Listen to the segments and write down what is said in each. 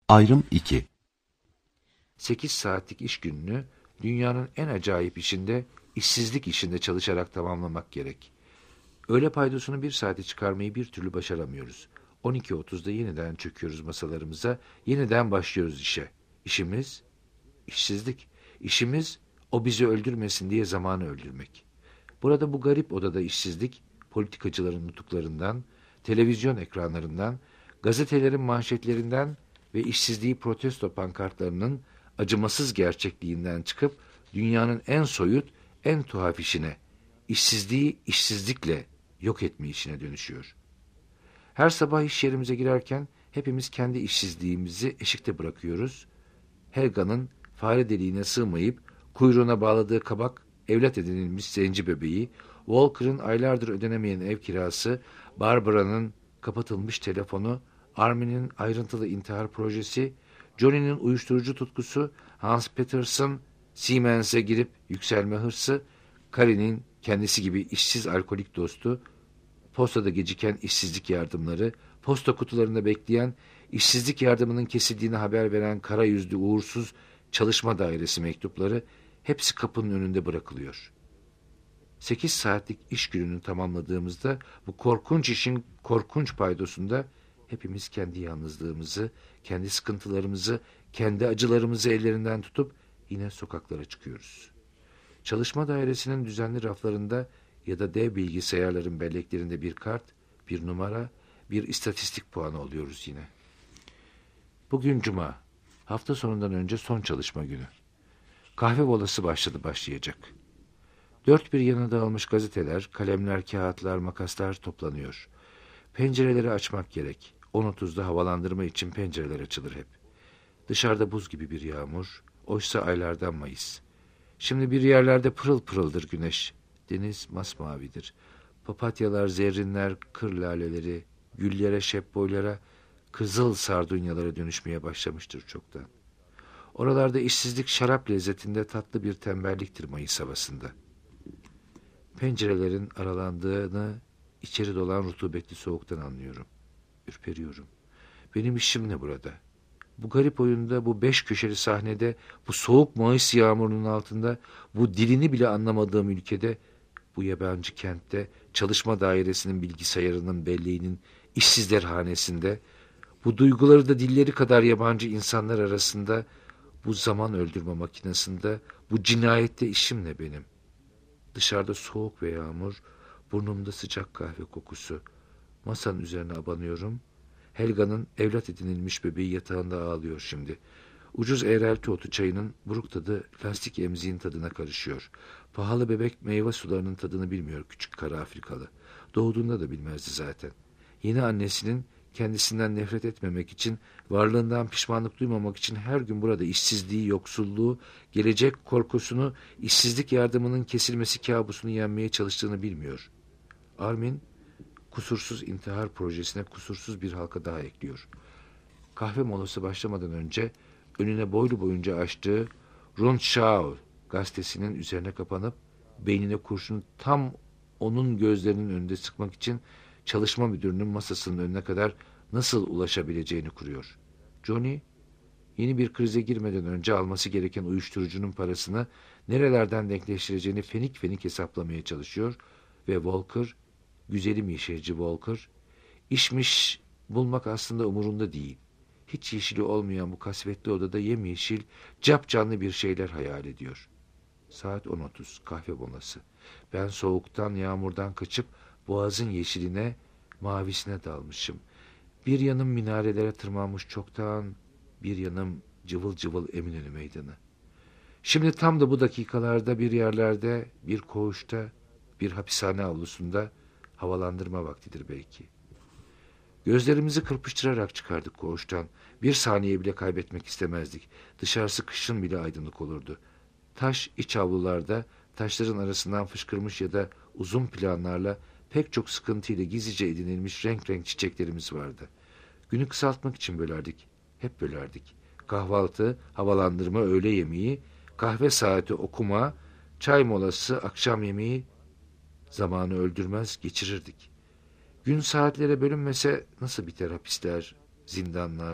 Ayrım 2. 8 saatlik iş gününü dünyanın en acayip işinde, işsizlik işinde çalışarak tamamlamak gerek. Öğle paydosunu 1 saate çıkarmayı bir türlü başaramıyoruz. 12.30'da yeniden çöküyoruz masalarımıza, yeniden başlıyoruz işe. İşimiz, işsizlik. İşimiz, o bizi öldürmesin diye zamanı öldürmek. Burada bu garip odada işsizlik, politikacıların nutuklarından, televizyon ekranlarından, gazetelerin manşetlerinden ve işsizliği protesto pankartlarının acımasız gerçekliğinden çıkıp dünyanın en soyut, en tuhaf işine, işsizliği işsizlikle yok etme işine dönüşüyor. Her sabah iş yerimize girerken hepimiz kendi işsizliğimizi eşikte bırakıyoruz. Helga'nın fare deliğine sığmayıp kuyruğuna bağladığı kabak, evlat edinilmiş zenci bebeği, Walker'ın aylardır ödenemeyen ev kirası, Barbara'nın kapatılmış telefonu, Armin'in ayrıntılı intihar projesi, Johnny'nin uyuşturucu tutkusu, Hans Petersen, Siemens'e girip yükselme hırsı, Karin'in kendisi gibi işsiz alkolik dostu, postada geciken işsizlik yardımları, posta kutularında bekleyen, işsizlik yardımının kesildiğini haber veren kara yüzlü uğursuz çalışma dairesi mektupları hepsi kapının önünde bırakılıyor. 8 saatlik iş gününü tamamladığımızda bu korkunç işin korkunç paydosunda hepimiz kendi yalnızlığımızı, kendi sıkıntılarımızı, kendi acılarımızı ellerinden tutup yine sokaklara çıkıyoruz. Çalışma dairesinin düzenli raflarında ya da dev bilgisayarların belleklerinde bir kart, bir numara, bir istatistik puanı oluyoruz yine. Bugün Cuma, hafta sonundan önce son çalışma günü. Kahve molası başlayacak. Dört bir yana dağılmış gazeteler, kalemler, kağıtlar, makaslar toplanıyor. Pencereleri açmak gerek. 10.30'da havalandırma için pencereler açılır hep. Dışarıda buz gibi bir yağmur, oysa aylardan Mayıs. Şimdi bir yerlerde pırıl pırıldır güneş. Deniz masmavidir. Papatyalar, zerrinler, kır laleleri, güllere, şepboylara, kızıl sardunyalara dönüşmeye başlamıştır çoktan. Oralarda işsizlik şarap lezzetinde tatlı bir tembelliktir Mayıs havasında. Pencerelerin aralandığını içeri dolan rutubetli soğuktan anlıyorum. Ürperiyorum. Benim işim ne burada? Bu garip oyunda, bu 5 köşeli sahnede, bu soğuk Mayıs yağmurunun altında, bu dilini bile anlamadığım ülkede, bu yabancı kentte, çalışma dairesinin bilgisayarının belleğinin işsizler hanesinde, bu duyguları da dilleri kadar yabancı insanlar arasında, bu zaman öldürme makinesinde, bu cinayette işim ne benim? Dışarıda soğuk ve yağmur, burnumda sıcak kahve kokusu. Masanın üzerine abanıyorum. Helga'nın evlat edinilmiş bebeği yatağında ağlıyor şimdi. Ucuz eğrelti otu çayının buruk tadı lastik emziğin tadına karışıyor. Pahalı bebek meyve sularının tadını bilmiyor küçük kara Afrikalı. Doğduğunda da bilmezdi zaten. Yeni annesinin kendisinden nefret etmemek için, varlığından pişmanlık duymamak için her gün burada işsizliği, yoksulluğu, gelecek korkusunu, işsizlik yardımının kesilmesi kabusunu yenmeye çalıştığını bilmiyor. Armin, kusursuz intihar projesine kusursuz bir halka daha ekliyor. Kahve molası başlamadan önce önüne boylu boyunca açtığı Rundschau gazetesinin üzerine kapanıp beynine kurşunu tam onun gözlerinin önünde sıkmak için çalışma müdürünün masasının önüne kadar nasıl ulaşabileceğini kuruyor. Johnny, yeni bir krize girmeden önce alması gereken uyuşturucunun parasını nerelerden denkleştireceğini fenik fenik hesaplamaya çalışıyor ve Walker, güzelim yeşilci Walker, işmiş bulmak aslında umurunda değil. Hiç yeşili olmayan bu kasvetli odada yemyeşil, capcanlı bir şeyler hayal ediyor. Saat 10.30, kahve molası. Ben soğuktan, yağmurdan kaçıp boğazın yeşiline, mavisine dalmışım. Bir yanım minarelere tırmanmış çoktan, bir yanım cıvıl cıvıl Eminönü Meydanı. Şimdi tam da bu dakikalarda bir yerlerde, bir koğuşta, bir hapishane avlusunda havalandırma vaktidir belki. Gözlerimizi kırpıştırarak çıkardık koğuştan. Bir saniye bile kaybetmek istemezdik. Dışarısı kışın bile aydınlık olurdu. Taş iç avlularda, taşların arasından fışkırmış ya da uzun planlarla pek çok sıkıntıyla gizlice edinilmiş renk renk çiçeklerimiz vardı. Günü kısaltmak için bölerdik. Hep bölerdik. Kahvaltı, havalandırma, öğle yemeği, kahve saati, okuma, çay molası, akşam yemeği, zamanı öldürmez geçirirdik. Gün saatlere bölünmese nasıl biter hapisler, zindanlar,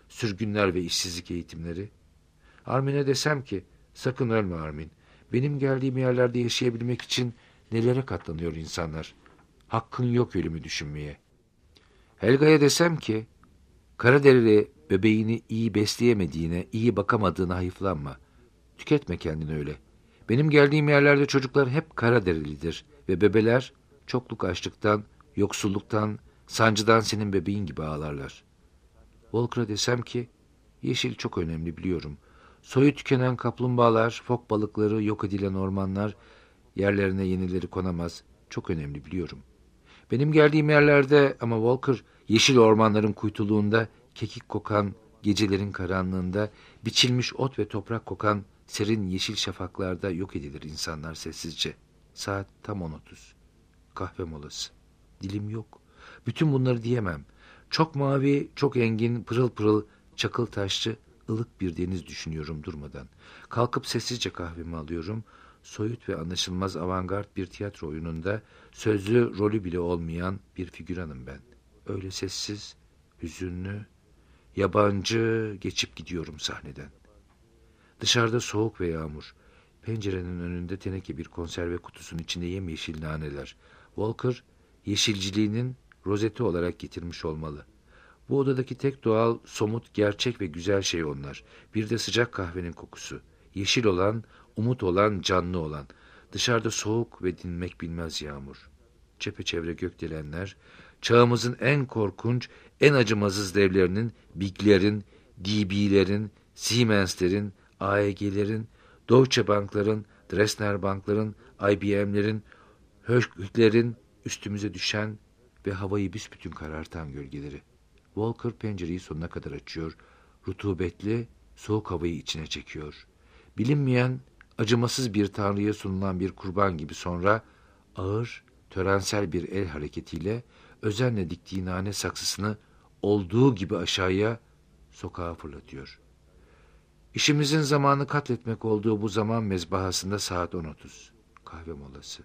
sürgünler ve işsizlik eğitimleri. Armin'e desem ki, sakın ölme Armin. Benim geldiğim yerlerde yaşayabilmek için nelere katlanıyor insanlar. Hakkın yok ölümü düşünmeye. Helga'ya desem ki, Karaderili bebeğini iyi besleyemediğine, iyi bakamadığına hayıflanma. Tüketme kendini öyle. Benim geldiğim yerlerde çocuklar hep Karaderilidir ve bebeler çokluk açlıktan, yoksulluktan, sancıdan senin bebeğin gibi ağlarlar. Walker'a desem ki, yeşil çok önemli biliyorum. Soyu tükenen kaplumbağalar, fok balıkları, yok edilen ormanlar, yerlerine yenileri konamaz. Çok önemli biliyorum. Benim geldiğim yerlerde ama Walker, yeşil ormanların kuytuluğunda, kekik kokan, gecelerin karanlığında, biçilmiş ot ve toprak kokan, serin yeşil şafaklarda yok edilir insanlar sessizce. Saat tam 10:30. Kahve molası. Dilim yok. Bütün bunları diyemem. Çok mavi, çok engin, pırıl pırıl, çakıl taşlı, ılık bir deniz düşünüyorum durmadan. Kalkıp sessizce kahvemi alıyorum. Soyut ve anlaşılmaz avantgard bir tiyatro oyununda sözlü rolü bile olmayan bir figüranım ben. Öyle sessiz, hüzünlü, yabancı geçip gidiyorum sahneden. Dışarıda soğuk ve yağmur. Pencerenin önünde teneke bir konserve kutusunun içinde yemyeşil naneler. Walker, yeşilciliğinin rozeti olarak getirmiş olmalı. Bu odadaki tek doğal, somut, gerçek ve güzel şey onlar. Bir de sıcak kahvenin kokusu. Yeşil olan, umut olan, canlı olan. Dışarıda soğuk ve dinmek bilmez yağmur. Çepeçevre gökdelenler, çağımızın en korkunç, en acımasız devlerinin, Big'lerin, DB'lerin, Siemens'lerin, AEG'lerin, Deutsche Bank'ların, Dresdner Bank'ların, IBM'lerin, Höch'lerin üstümüze düşen ve havayı büsbütün karartan gölgeleri. Walker pencereyi sonuna kadar açıyor, rutubetli, soğuk havayı içine çekiyor. Bilinmeyen, acımasız bir tanrıya sunulan bir kurban gibi sonra ağır, törensel bir el hareketiyle özenle diktiği nane saksısını olduğu gibi aşağıya, sokağa fırlatıyor. İşimizin zamanı katletmek olduğu bu zaman mezbahasında saat 10:30. Kahve molası.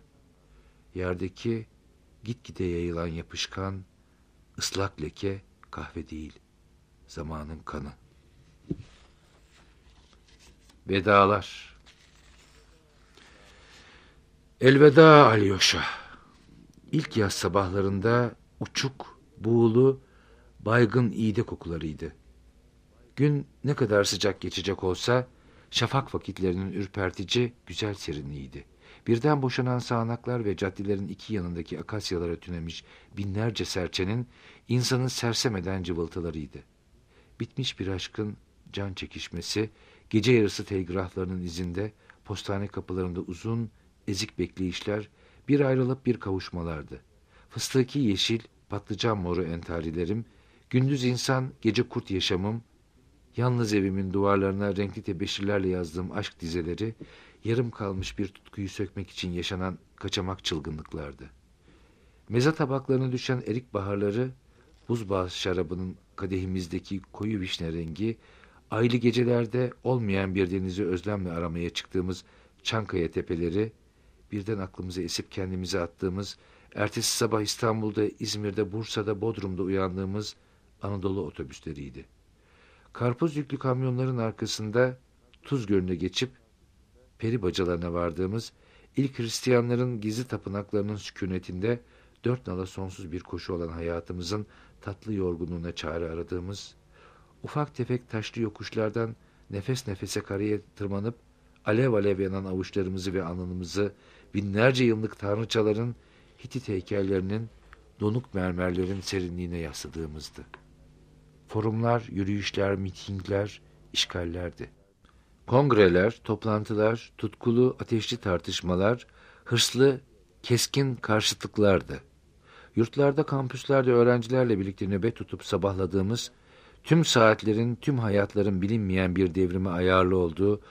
Yerdeki gitgide yayılan yapışkan, ıslak leke kahve değil, zamanın kanı. Vedalar. Elveda Alyosha. İlk yaz sabahlarında uçuk, buğulu, baygın iğde kokularıydı. Gün ne kadar sıcak geçecek olsa, şafak vakitlerinin ürpertici, güzel serinliğiydi. Birden boşanan sağanaklar ve caddelerin iki yanındaki akasyalara tünemiş binlerce serçenin insanı sersem eden cıvıltılarıydı. Bitmiş bir aşkın can çekişmesi, gece yarısı telgraflarının izinde, postane kapılarında uzun, ezik bekleyişler, bir ayrılıp bir kavuşmalardı. Fıstıki yeşil, patlıcan moru entarilerim, gündüz insan, gece kurt yaşamım, yalnız evimin duvarlarına renkli tebeşirlerle yazdığım aşk dizeleri, yarım kalmış bir tutkuyu sökmek için yaşanan kaçamak çılgınlıklardı. Meze tabaklarına düşen erik baharları, buzbağ şarabının kadehimizdeki koyu vişne rengi, aylı gecelerde olmayan bir denizi özlemle aramaya çıktığımız Çankaya tepeleri, birden aklımıza esip kendimize attığımız, ertesi sabah İstanbul'da, İzmir'de, Bursa'da, Bodrum'da uyandığımız Anadolu otobüsleriydi. Karpuz yüklü kamyonların arkasında Tuz Gölü'ne geçip peri bacalarına vardığımız, ilk Hristiyanların gizli tapınaklarının sükunetinde dört nala sonsuz bir koşu olan hayatımızın tatlı yorgunluğuna çare aradığımız, ufak tefek taşlı yokuşlardan nefes nefese karaya tırmanıp alev alev yanan avuçlarımızı ve alnımızı binlerce yıllık tanrıçaların, Hitit heykellerinin, donuk mermerlerin serinliğine yasladığımızdı. Forumlar, yürüyüşler, mitingler, işgallerdi. Kongreler, toplantılar, tutkulu, ateşli tartışmalar, hırslı, keskin karşıtlıklardı. Yurtlarda, kampüslerde öğrencilerle birlikte nöbet tutup sabahladığımız, tüm saatlerin, tüm hayatların bilinmeyen bir devrime ayarlı olduğu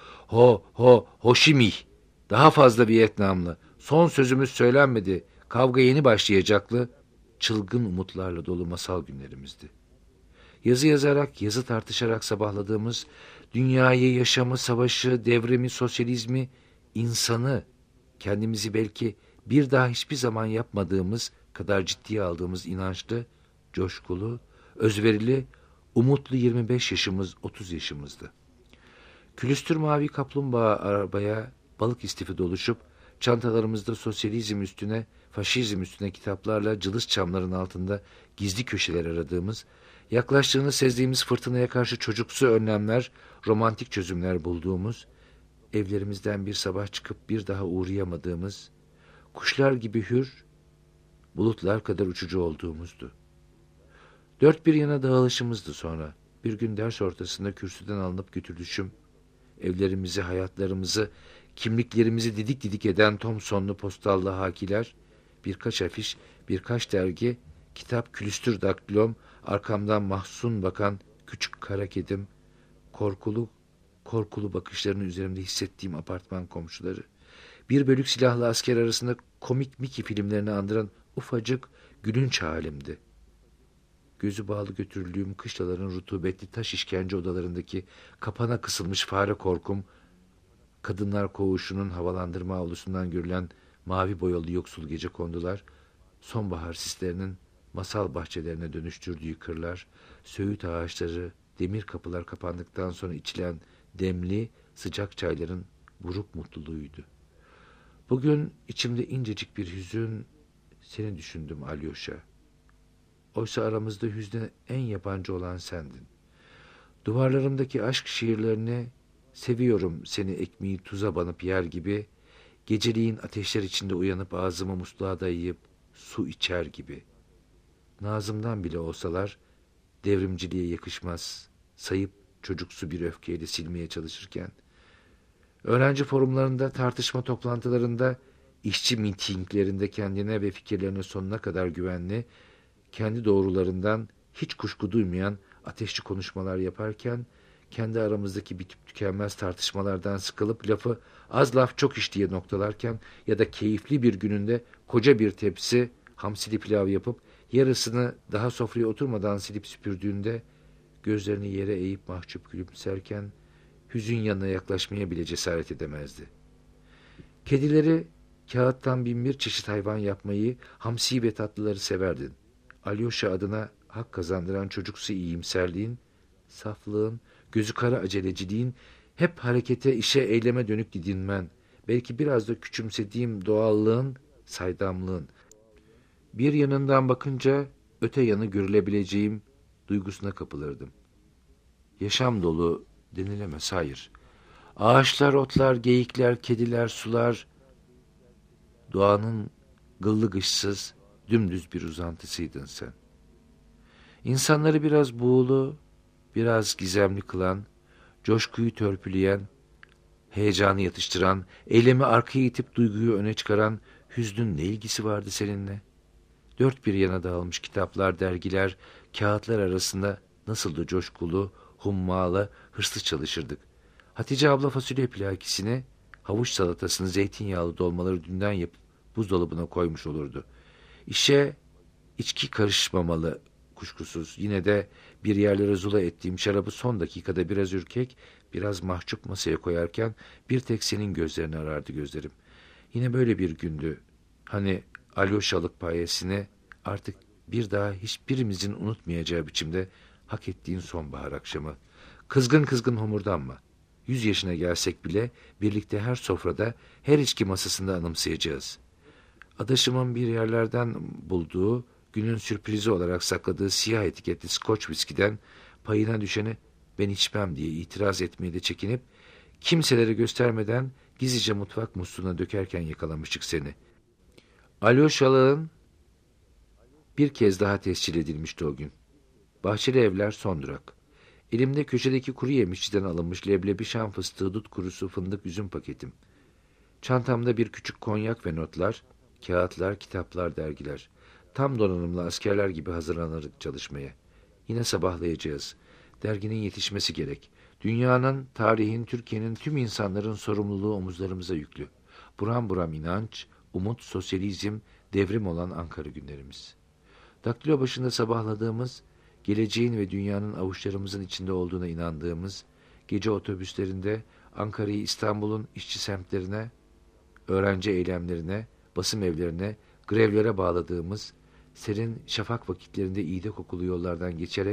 Hoşimih, daha fazla Vietnamlı, son sözümüz söylenmedi, kavga yeni başlayacaklı, çılgın umutlarla dolu masal günlerimizdi. Yazı yazarak, yazı tartışarak sabahladığımız, dünyayı, yaşamı, savaşı, devrimi, sosyalizmi, insanı, kendimizi belki bir daha hiçbir zaman yapmadığımız kadar ciddiye aldığımız inançlı, coşkulu, özverili, Umutlu 25 yaşımız 30 yaşımızdı. Külüstür mavi kaplumbağa arabaya balık istifi doluşup çantalarımızda sosyalizm üstüne, faşizm üstüne kitaplarla cılız çamların altında gizli köşeler aradığımız, yaklaştığını sezdiğimiz fırtınaya karşı çocuksu önlemler, romantik çözümler bulduğumuz, evlerimizden bir sabah çıkıp bir daha uğrayamadığımız, kuşlar gibi hür, bulutlar kadar uçucu olduğumuzdu. Dört bir yana dağılışımızdı sonra. Bir gün ders ortasında kürsüden alınıp götürülüşüm, evlerimizi, hayatlarımızı, kimliklerimizi didik didik eden Thomsonlu postallı hakiler, birkaç afiş, birkaç dergi, kitap, külüstür daktilom, arkamdan mahzun bakan küçük kara kedim, korkulu, korkulu bakışlarını üzerimde hissettiğim apartman komşuları, bir bölük silahlı asker arasında komik Mickey filmlerini andıran ufacık, gülünç halimdi. Gözü bağlı götürüldüğüm kışlaların rutubetli taş işkence odalarındaki kapana kısılmış fare korkum, kadınlar koğuşunun havalandırma avlusundan görülen mavi boyalı yoksul gecekondular, sonbahar sislerinin masal bahçelerine dönüştürdüğü kırlar, söğüt ağaçları, demir kapılar kapandıktan sonra içilen demli, sıcak çayların buruk mutluluğuydu. Bugün içimde incecik bir hüzün, seni düşündüm Alyosha. Oysa aramızda hüzne en yabancı olan sendin. Duvarlarımdaki aşk şiirlerini, seviyorum seni ekmeği tuza banıp yer gibi, geceliğin ateşler içinde uyanıp ağzıma musluğa dayayıp su içer gibi. Nazımdan bile olsalar devrimciliğe yakışmaz sayıp çocuksu bir öfkeyle silmeye çalışırken, öğrenci forumlarında, tartışma toplantılarında, işçi mitinglerinde kendine ve fikirlerine sonuna kadar güvenli, kendi doğrularından hiç kuşku duymayan ateşli konuşmalar yaparken, kendi aramızdaki bitip tükenmez tartışmalardan sıkılıp lafı az laf çok iş diye noktalarken ya da keyifli bir gününde koca bir tepsi hamsili pilav yapıp yarısını daha sofraya oturmadan silip süpürdüğünde gözlerini yere eğip mahcup gülümserken hüzün yanına yaklaşmaya bile cesaret edemezdi. Kedileri kağıttan bin bir çeşit hayvan yapmayı, hamsi ve tatlıları severdin. Alyosha adına hak kazandıran çocuksu iyimserliğin, saflığın, gözü kara aceleciliğin, hep harekete, işe, eyleme dönük didinmen, belki biraz da küçümsediğim doğallığın, saydamlığın, bir yanından bakınca öte yanı görülebileceğim duygusuna kapılırdım. Yaşam dolu denilemez, hayır. Ağaçlar, otlar, geyikler, kediler, sular, doğanın gıllı gışsız, dümdüz bir uzantısıydın sen. İnsanları biraz buğulu, biraz gizemli kılan, coşkuyu törpüleyen, heyecanı yatıştıran, eylemi arkaya itip duyguyu öne çıkaran hüznün ne ilgisi vardı seninle? Dört bir yana dağılmış kitaplar, dergiler, kağıtlar arasında nasıl da coşkulu, hummalı, hırslı çalışırdık. Hatice abla fasulye plakisini, havuç salatasını, zeytinyağlı dolmaları dünden yapıp buzdolabına koymuş olurdu. İşe içki karışmamalı kuşkusuz. Yine de bir yerlere zula ettiğim şarabı son dakikada biraz ürkek, biraz mahcup masaya koyarken bir tek senin gözlerini arardı gözlerim. Yine böyle bir gündü. Hani Alyoşalık payesini artık bir daha hiçbirimizin unutmayacağı biçimde hak ettiğin sonbahar akşamı. Kızgın kızgın homurdanma. 100 yaşına gelsek bile birlikte her sofrada, her içki masasında anımsayacağız. Adaşımın bir yerlerden bulduğu, günün sürprizi olarak sakladığı siyah etiketli Scotch viskiden payına düşeni ben içmem diye itiraz etmeye de çekinip kimselere göstermeden gizlice mutfak musluğuna dökerken yakalamıştık seni. Alyoşalığın bir kez daha tescil edilmişti o gün. Bahçeli evler son durak. Elimde köşedeki kuru yemişçiden alınmış leblebi, şam fıstığı, dut kurusu, fındık, üzüm paketim. Çantamda bir küçük konyak ve notlar, kağıtlar, kitaplar, dergiler. Tam donanımlı askerler gibi hazırlanırdık çalışmaya. Yine sabahlayacağız. Derginin yetişmesi gerek. Dünyanın, tarihin, Türkiye'nin, tüm insanların sorumluluğu omuzlarımıza yüklü. Buram buram inanç, umut, sosyalizm, devrim olan Ankara günlerimiz. Daktilo başında sabahladığımız, geleceğin ve dünyanın avuçlarımızın içinde olduğuna inandığımız, gece otobüslerinde Ankara'yı İstanbul'un işçi semtlerine, öğrenci eylemlerine, basım evlerine, grevlere bağladığımız, serin şafak vakitlerinde iğde kokulu yollardan geçerek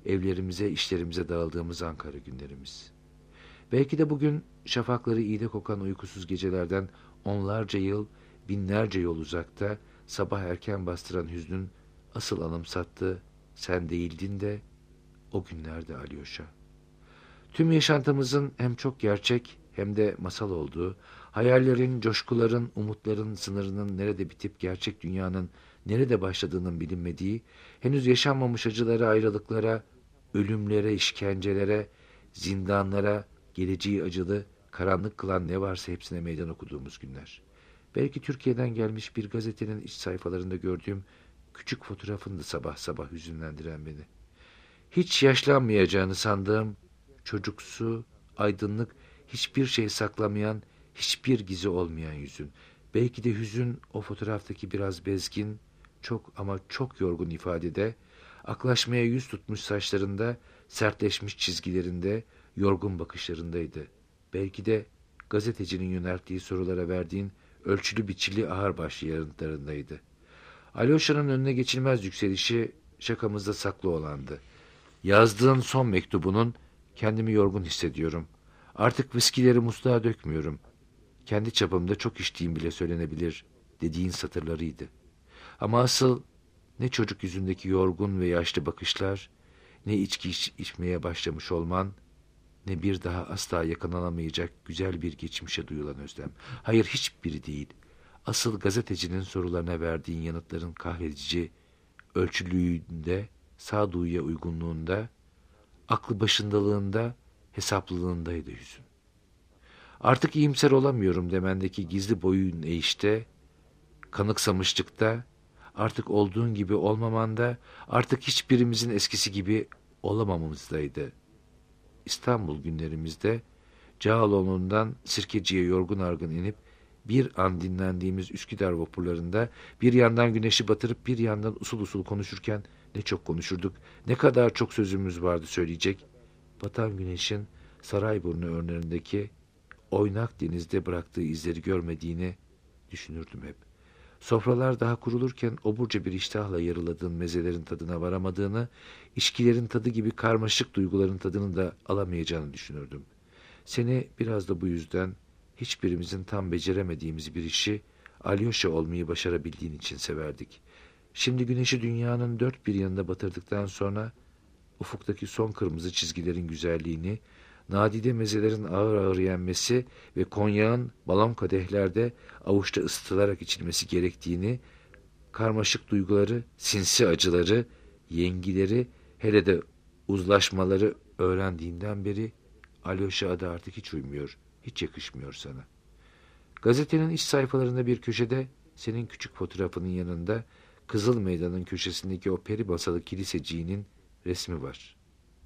evlerimize, işlerimize dağıldığımız Ankara günlerimiz. Belki de bugün şafakları iğde kokan uykusuz gecelerden onlarca yıl, binlerce yol uzakta, sabah erken bastıran hüznün asıl anımsattı, sen değildin de o günlerde Alyoşa. Tüm yaşantımızın hem çok gerçek hem de masal olduğu, hayallerin, coşkuların, umutların sınırının nerede bitip gerçek dünyanın nerede başladığının bilinmediği, henüz yaşanmamış acılara, ayrılıklara, ölümlere, işkencelere, zindanlara, geleceği acılı, karanlık kılan ne varsa hepsine meydan okuduğumuz günler. Belki Türkiye'den gelmiş bir gazetenin iç sayfalarında gördüğüm küçük fotoğrafındı sabah sabah hüzünlendiren beni. Hiç yaşlanmayacağını sandığım, çocuksu, aydınlık, hiçbir şey saklamayan, hiçbir gizi olmayan yüzün. Belki de hüzün o fotoğraftaki biraz bezgin, çok ama çok yorgun ifadede, aklaşmaya yüz tutmuş saçlarında, sertleşmiş çizgilerinde, yorgun bakışlarındaydı. Belki de gazetecinin yönelttiği sorulara verdiğin ölçülü biçili ağırbaşlı yanıtlarındaydı. Alyosha'nın önüne geçilmez yükselişi şakamızda saklı olandı. Yazdığın son mektubunun kendimi yorgun hissediyorum. Artık viskileri musluğa dökmüyorum. Kendi çapımda çok içtiğim bile söylenebilir dediğin satırlarıydı. Ama asıl ne çocuk yüzündeki yorgun ve yaşlı bakışlar, ne içki içmeye başlamış olman, ne bir daha asla yakalanamayacak güzel bir geçmişe duyulan özlem. Hayır, hiçbiri değil. Asıl gazetecinin sorularına verdiğin yanıtların kahredici ölçülüğünde, sağduyuya uygunluğunda, aklı başındalığında, hesaplılığındaydı yüzün. Artık iyimser olamıyorum demendeki gizli boyun eğişte, kanıksamışlıkta, artık olduğun gibi olmamanda, artık hiçbirimizin eskisi gibi olamamamızdaydı. İstanbul günlerimizde Cağaloğlu'ndan Sirkeci'ye yorgun argın inip bir an dinlendiğimiz Üsküdar vapurlarında bir yandan güneşi batırıp bir yandan usul usul konuşurken ne çok konuşurduk, ne kadar çok sözümüz vardı söyleyecek. Batan güneşin Sarayburnu örneğindeki oynak denizde bıraktığı izleri görmediğini düşünürdüm hep. Sofralar daha kurulurken oburca bir iştahla yarıladığın mezelerin tadına varamadığını, içkilerin tadı gibi karmaşık duyguların tadını da alamayacağını düşünürdüm. Seni biraz da bu yüzden hiçbirimizin tam beceremediğimiz bir işi Alyosha olmayı başarabildiğin için severdik. Şimdi güneşi dünyanın dört bir yanında batırdıktan sonra ufuktaki son kırmızı çizgilerin güzelliğini, nadide mezelerin ağır ağır yenmesi ve konyağın balon kadehlerde avuçta ısıtılarak içilmesi gerektiğini, karmaşık duyguları, sinsi acıları, yengileri, hele de uzlaşmaları öğrendiğinden beri Alyosha adı artık hiç uymuyor, hiç yakışmıyor sana. Gazetenin iç sayfalarında bir köşede senin küçük fotoğrafının yanında Kızıl Meydan'ın köşesindeki o peri basalı kiliseciğinin resmi var.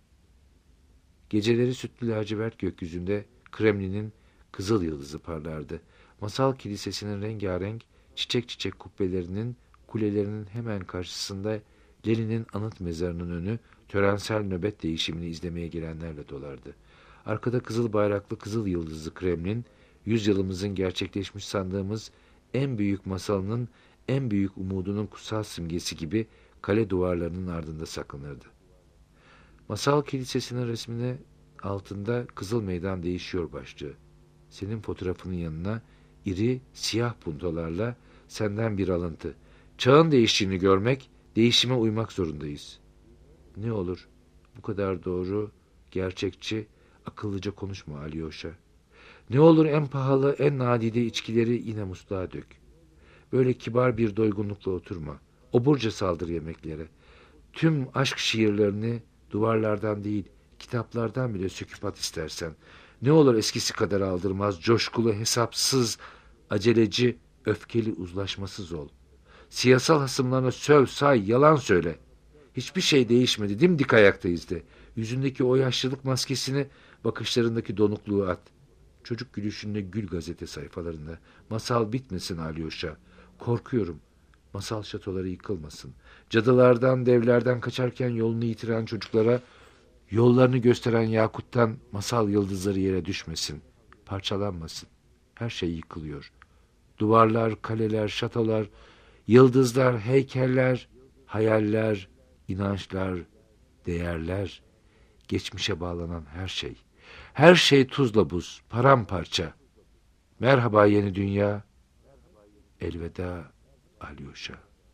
Geceleri sütlü lacivert gökyüzünde Kremlin'in kızıl yıldızı parlardı. Masal kilisesinin rengarenk çiçek çiçek kubbelerinin kulelerinin hemen karşısında Lenin'in anıt mezarının önü törensel nöbet değişimini izlemeye gelenlerle dolardı. Arkada kızıl bayraklı kızıl yıldızlı Kremlin, yüzyılımızın gerçekleşmiş sandığımız en büyük masalının, en büyük umudunun kutsal simgesi gibi kale duvarlarının ardında saklanırdı. Masal kilisesinin resmine altında Kızıl Meydan değişiyor başlığı. Senin fotoğrafının yanına iri siyah puntolarla senden bir alıntı. Çağın değiştiğini görmek, değişime uymak zorundayız. Ne olur bu kadar doğru, gerçekçi, akıllıca konuşma Alyosha. Ne olur en pahalı, en nadide içkileri yine musluğa dök. Böyle kibar bir doygunlukla oturma. Oburca saldır yemeklere. Tüm aşk şiirlerini duvarlardan değil, kitaplardan bile söküp at istersen. Ne olur eskisi kadar aldırmaz, coşkulu, hesapsız, aceleci, öfkeli, uzlaşmasız ol. Siyasal hasımlarına söv, say, yalan söyle. Hiçbir şey değişmedi, dimdik ayaktayız de. Yüzündeki o yaşlılık maskesini, bakışlarındaki donukluğu at. Çocuk gülüşünde gül gazete sayfalarında. Masal bitmesin Alyosha. Korkuyorum. Masal şatoları yıkılmasın. Cadılardan, devlerden kaçarken yolunu yitiren çocuklara yollarını gösteren yakuttan masal yıldızları yere düşmesin. Parçalanmasın. Her şey yıkılıyor. Duvarlar, kaleler, şatolar, yıldızlar, heykeller, hayaller, inançlar, değerler, geçmişe bağlanan her şey. Her şey tuzla buz, paramparça. Merhaba yeni dünya, elveda Alyosha.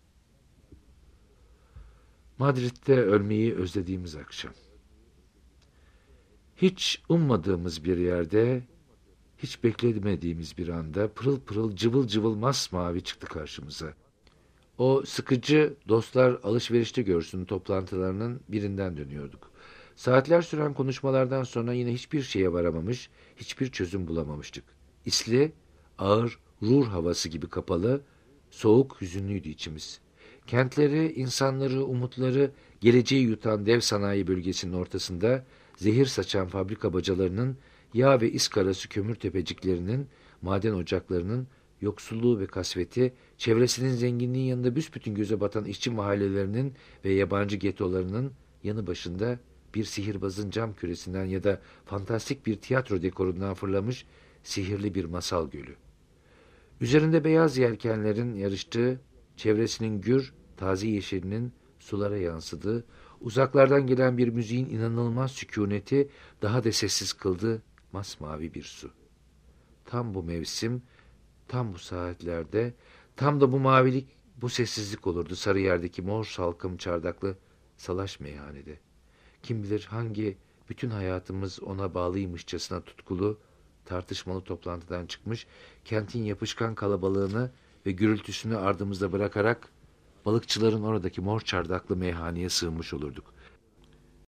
Madrid'de ölmeyi özlediğimiz akşam. Hiç ummadığımız bir yerde, hiç beklemediğimiz bir anda pırıl pırıl cıvıl cıvıl masmavi çıktı karşımıza. O sıkıcı dostlar alışverişte görsün toplantılarının birinden dönüyorduk. Saatler süren konuşmalardan sonra yine hiçbir şeye varamamış, hiçbir çözüm bulamamıştık. İsli, ağır, Ruhr havası gibi kapalı, soğuk, hüzünlüydü içimiz. Kentleri, insanları, umutları, geleceği yutan dev sanayi bölgesinin ortasında zehir saçan fabrika bacalarının, yağ ve iskarası kömür tepeciklerinin, maden ocaklarının, yoksulluğu ve kasveti, çevresinin zenginliğin yanında büsbütün göze batan işçi mahallelerinin ve yabancı getolarının yanı başında bir sihirbazın cam küresinden ya da fantastik bir tiyatro dekorundan fırlamış sihirli bir masal gölü. Üzerinde beyaz yelkenlerin yarıştığı, çevresinin gür, taze yeşilinin sulara yansıdığı, uzaklardan gelen bir müziğin inanılmaz sükûneti daha da sessiz kıldı masmavi bir su. Tam bu mevsim, tam bu saatlerde, tam da bu mavilik, bu sessizlik olurdu Sarıyer'deki mor salkım çardaklı salaş meyhanede. Kim bilir hangi bütün hayatımız ona bağlıymışçasına tutkulu, tartışmalı toplantıdan çıkmış, kentin yapışkan kalabalığını ve gürültüsünü ardımızda bırakarak balıkçıların oradaki mor çardaklı meyhaneye sığınmış olurduk.